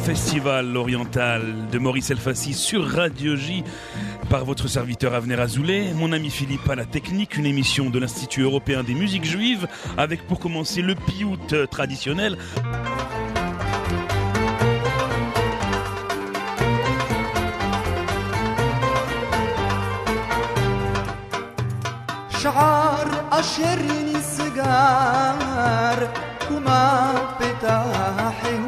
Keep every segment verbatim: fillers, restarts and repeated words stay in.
Festival oriental de Maurice Elfassi sur Radio J par votre serviteur Avner Azoulay, mon ami Philippe à la technique, une émission de l'Institut européen des musiques juives avec pour commencer le piout traditionnel. شعار أشرني سجار وما بتاحه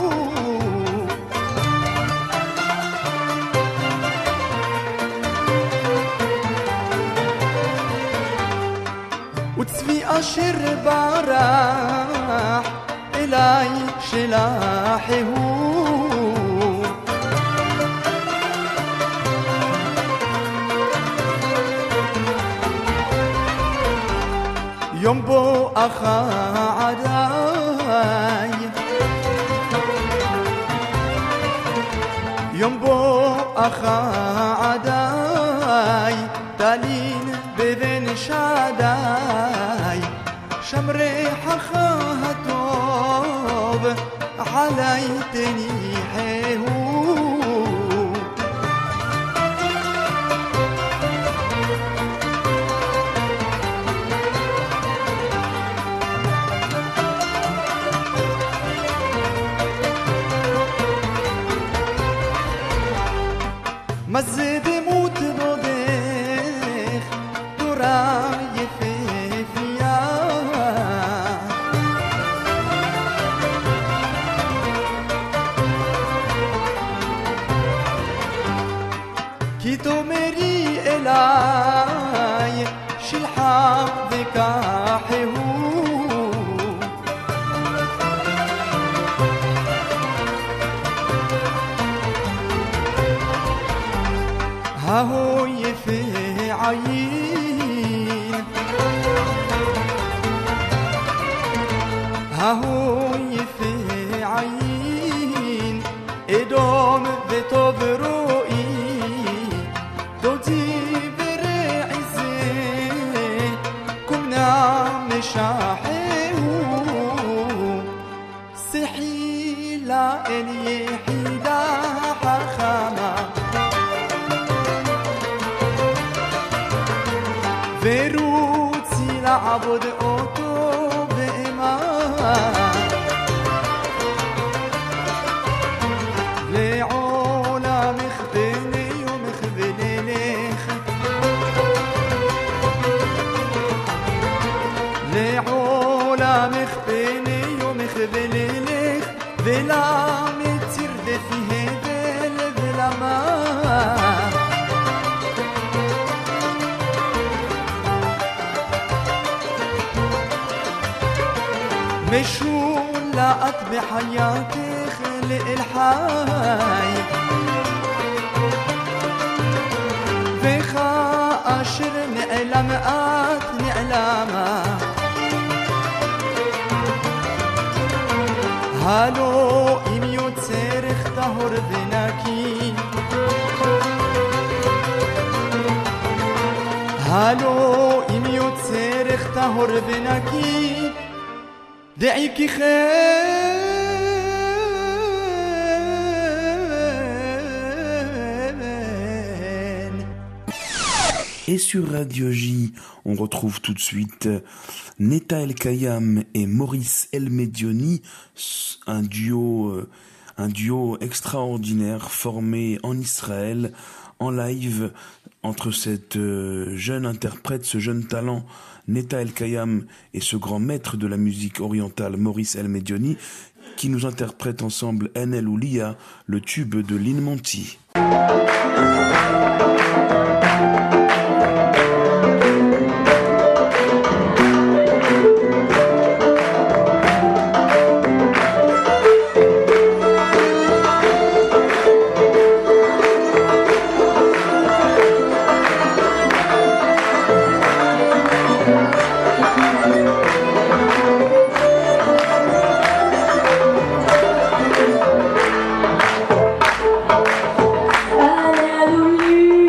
وتسفي أشر براح إلي شلاحه ينبو أخا عداي ينبو أخا عداي تالين بذن شاداي شمري حخاها توب علي تنيحيه مزد موت دودخ دورای فیفیا کی تو میری الای شلحق ذکاحه هاهو يفي عين هاهو يفي عين ادوم بطوب روئي دوتي برعزي كمنا مشاحيه سحي لا إلي حيدا حخاما فيروتي لعبد أوتو بإيمان لعولا مخبلي ومخبلي ليخ لعولا مخبلي ومخبلي ليخ بلا مترد فيه بل بلا ما مشون لا أطبع حياتي خلق الحي فيخا أشر نعلم آت نعلما هالو إميوت سيرخ تهر بناكي هالو إميوت سيرخ تهر بناكي دعيكي خير Et sur Radio J, on retrouve tout de suite Neta El Kayam et Maurice El Medioni, un duo, un duo extraordinaire formé en Israël, en live, entre cette jeune interprète, ce jeune talent Neta El Kayam et ce grand maître de la musique orientale Maurice El Medioni, qui nous interprètent ensemble Enel ou Lia, le tube de Lynn Monty. Alléluia.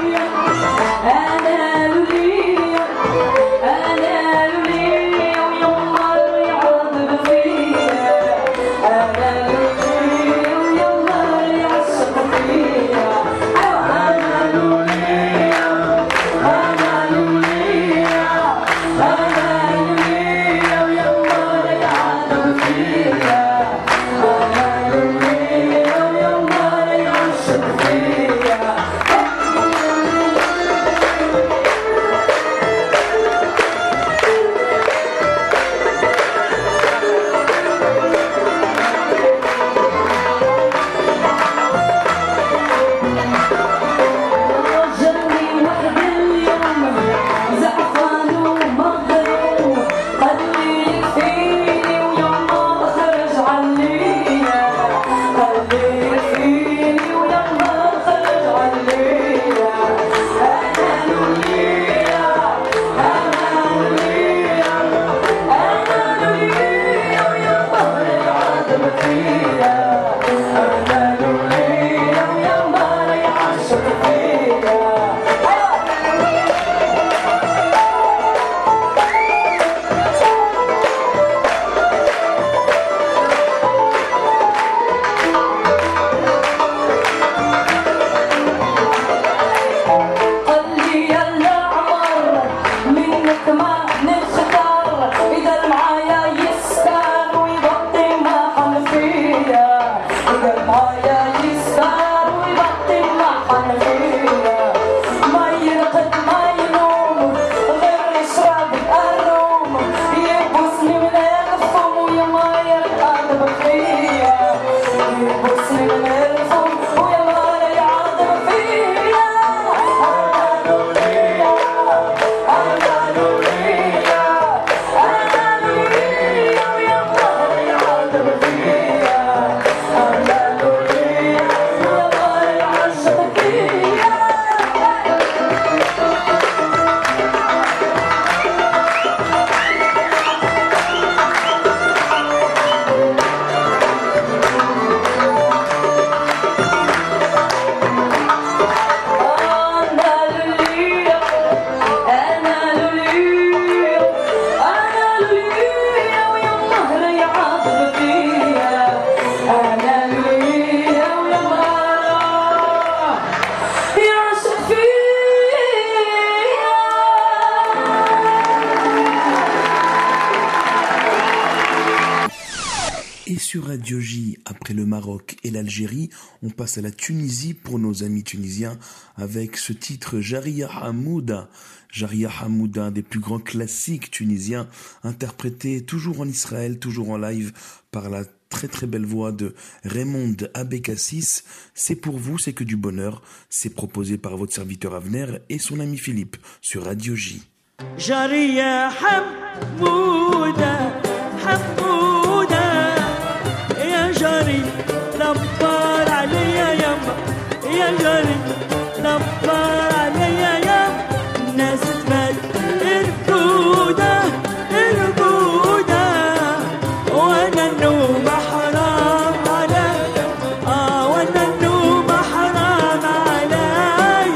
sur Radio J, après le Maroc et l'Algérie, on passe à la Tunisie pour nos amis tunisiens avec ce titre Jaria Hamouda. Jaria Hamouda, un des plus grands classiques tunisiens, interprété toujours en Israël, toujours en live par la très très belle voix de Raymond Abécassis. C'est pour vous, c'est que du bonheur. C'est proposé par votre serviteur Avner et son ami Philippe sur Radio J. Jaria Hamouda, Hamouda, ya Jari, dabbar alayya yama, ya Jari, dabbar alayya yama, nas tbad irkuda, irkuda, wana النوم حرام علي, آه وانا النوم حرام علي.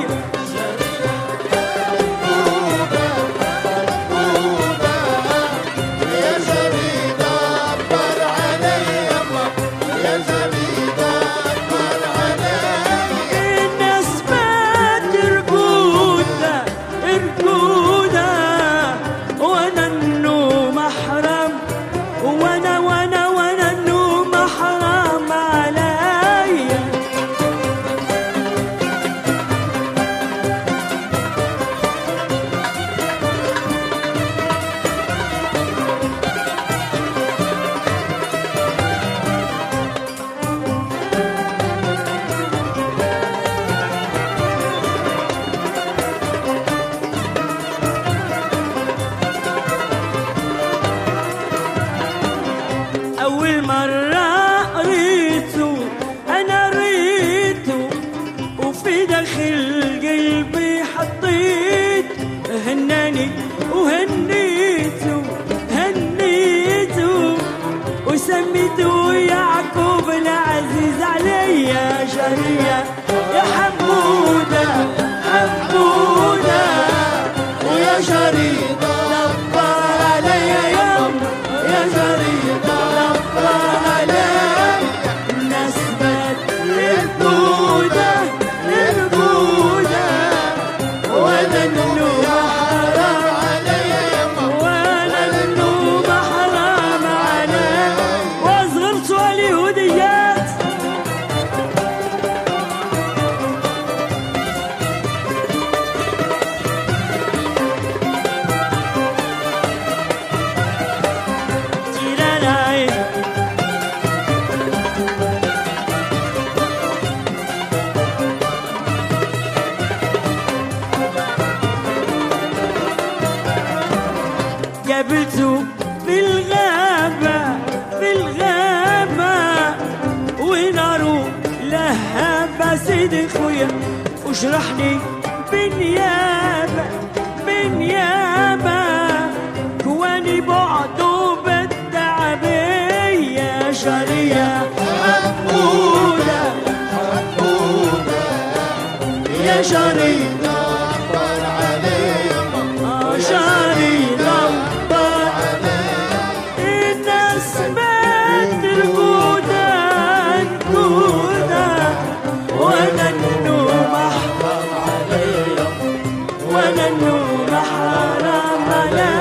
يا جريد دبر علي يما، يا جريد دبر علي. الناس بات ركودة ركودة وانا النوم حرام, وانا وانا وانا النوم حرام علي. أول مرة قريته أنا ريته, وفي داخل قلبي حطيت هناني وهنيته هنيته, وسميته يعقوب العزيز عليا جارية يا حمودة حمودة, ويا جريد دبر عليا يوم, يا جريد دبر عليا. الناس بات البودة البودة, وانا النوم حرام علي يما، وانا النوم حرام علي. وصغرت اليهوديات تيرالاي, قابلته في الغابة في الغابة, ونارو لهابة سيدي خويا, وجرحني بنيابة بنيابة, كواني بعدو بالتعبية. يا جارية حمودة حمودة، يا جارية دبر علي يما، آه جاري دبر. الناس بات الهدى الهدى, وانا النوم حرام علي, وانا النوم حرام علي.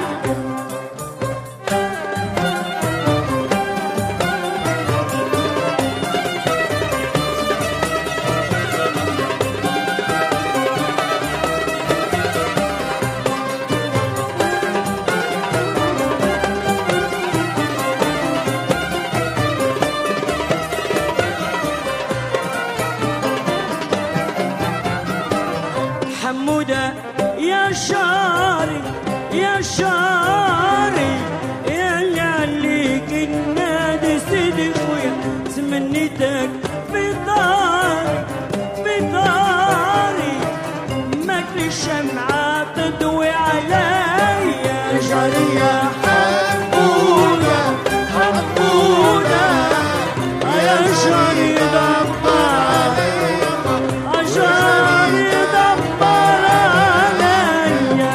حمودة يا شاري يا شاري, يا اللي كنا دي سيدي خويا, تمنيتك في داري في داري, ماكلي الشمعة تضوي علي. يا جارية حمودة حمودة, يا جاري دبر علي, جاري دبر علي.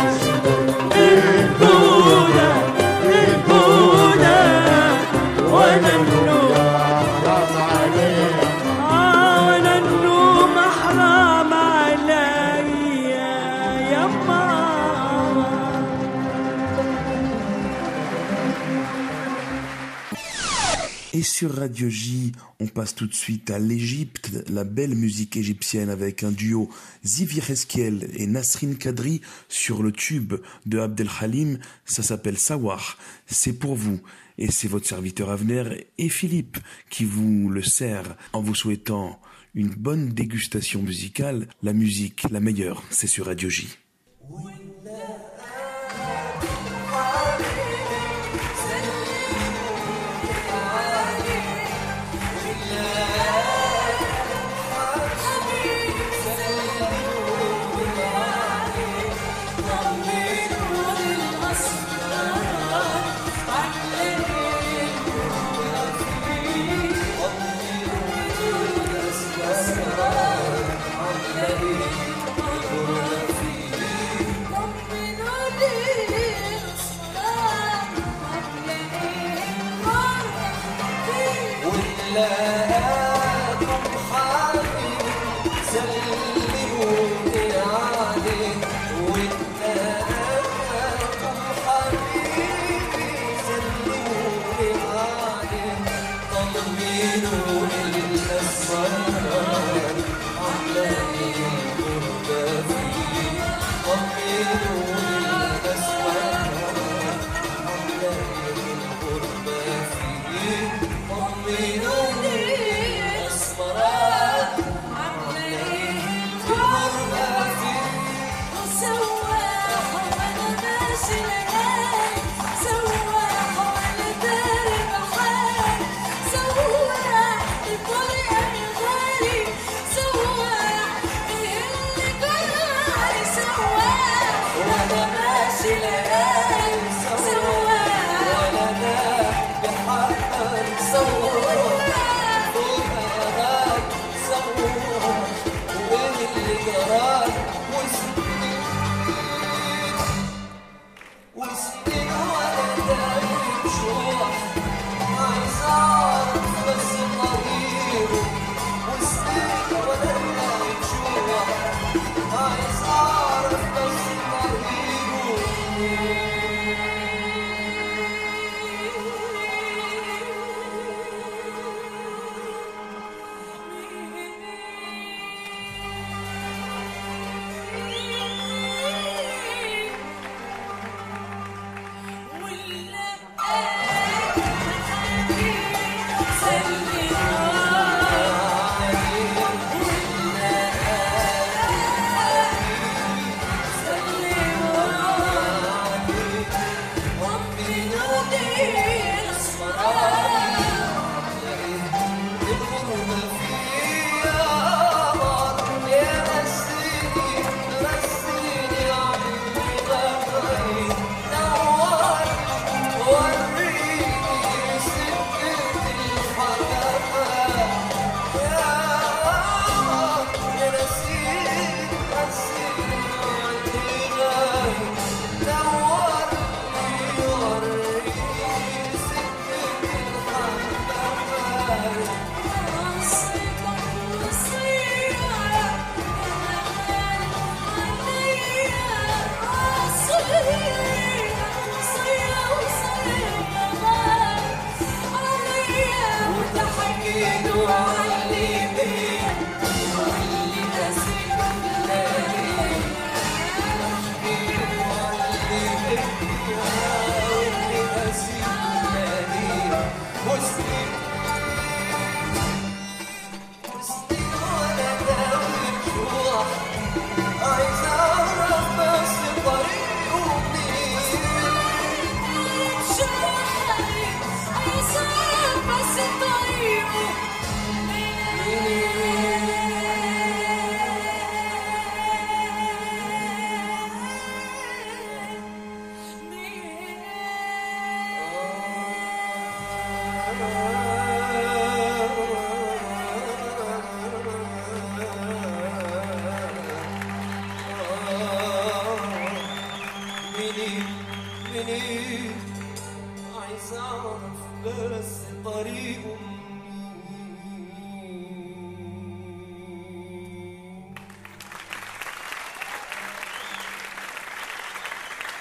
البودة البودة, وانا النوم حرام علي. آه وانا النوم حرام علي يما. Et sur Radio J, on passe tout de suite à l'Égypte, la belle musique égyptienne avec un duo Ziv Yereskiel et Nasrin Kadri sur le tube de Abdel Halim. Ça s'appelle Sawar. C'est pour vous. Et c'est votre serviteur Avner et Philippe qui vous le sert en vous souhaitant une bonne dégustation musicale. La musique, la meilleure, c'est sur Radio J.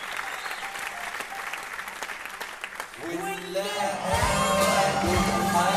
ولا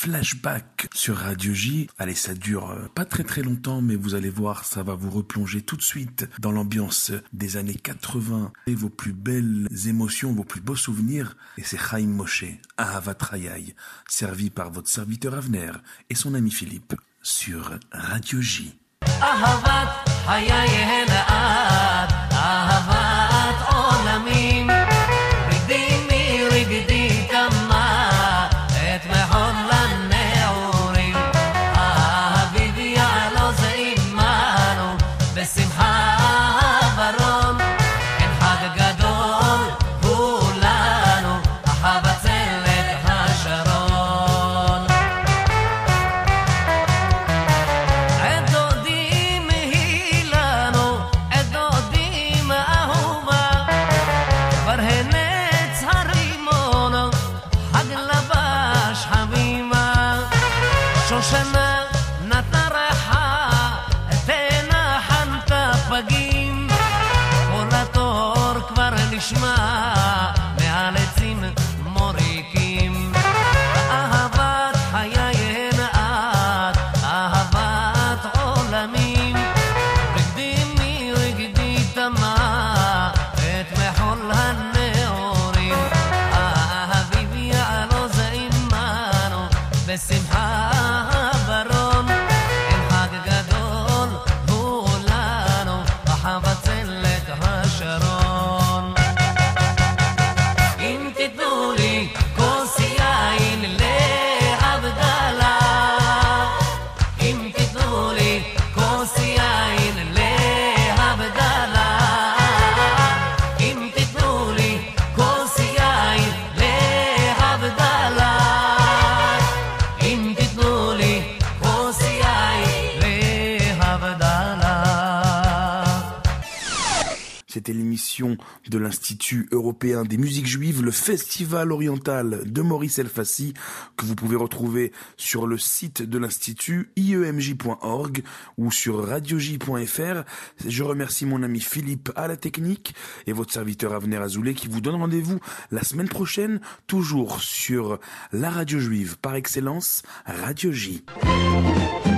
Flashback sur Radio J. Allez, ça dure pas très très longtemps, mais vous allez voir, ça va vous replonger tout de suite dans l'ambiance des années quatre-vingts et vos plus belles émotions, vos plus beaux souvenirs. Et c'est Chaim Moshe, Ahavat Hayai, servi par votre serviteur Avner et son ami Philippe sur Radio J. אהבת חיי לאט, אהבת עולמים, רגדי מי רגדי כמה, את מחול לנעורים, האביב יעלו זה עמנו, בשמחה ברום, אין חג גדול הוא לנו, החבצלת השרון. שושנה נתנה ריחה, תנחן את הפגים, כל התור כבר נשמע מעל עצים מוריקים. אהבת חיי לאט, אהבת עולמים, רגדי מי רגדי תמה, את מחול הנעורים, האביב יעלו זה עמנו, בשמחה ברום, אין חג גדול הוא לנו, החבצלת השרון. אם תיתנו לי כוס יין להבדלה, אם תיתנו לי כוס יין להבדלה, אם תיתנו לי כוס יין להבדלה, אם תיתנו לי כוס יין להבדלה. C'était l'émission de l'Institut européen des musiques juives, le Festival oriental de Maurice Elfassi, que vous pouvez retrouver sur le site de l'Institut i e m j point org ou sur radio j point f r. Je remercie mon ami Philippe à la technique et votre serviteur Avner Azoulay qui vous donne rendez-vous la semaine prochaine, toujours sur la radio juive par excellence, Radio J.